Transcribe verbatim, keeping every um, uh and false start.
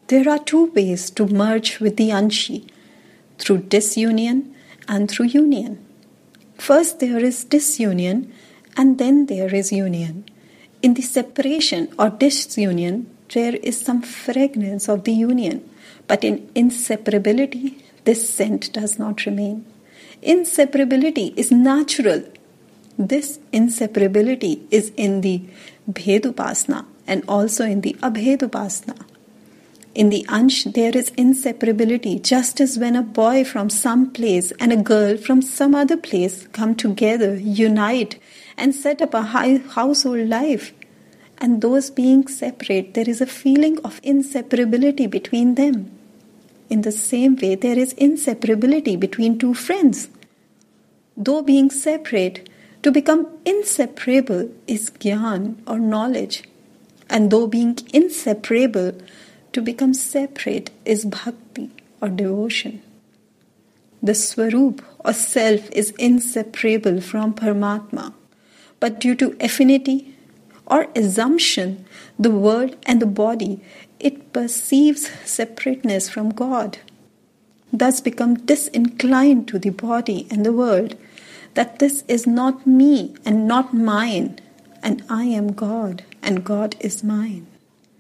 There are two ways to merge with the Anshi, through disunion and through union. First there is disunion and then there is union. In the separation or disunion, there is some fragrance of the union, but in inseparability, this scent does not remain. Inseparability is natural. This inseparability is in the Bhedupasana and also in the Abhedupasana. In the Ansh, there is inseparability, just as when a boy from some place and a girl from some other place come together, unite, and set up a high household life. And those being separate, there is a feeling of inseparability between them. In the same way, there is inseparability between two friends. Though being separate, to become inseparable is Gyan or knowledge. And though being inseparable, to become separate is Bhakti or devotion. The Swarup or self is inseparable from Paramatma. But due to affinity or assumption, the world and the body, it perceives separateness from God. Thus become disinclined to the body and the world, that this is not me and not mine, and I am God and God is mine.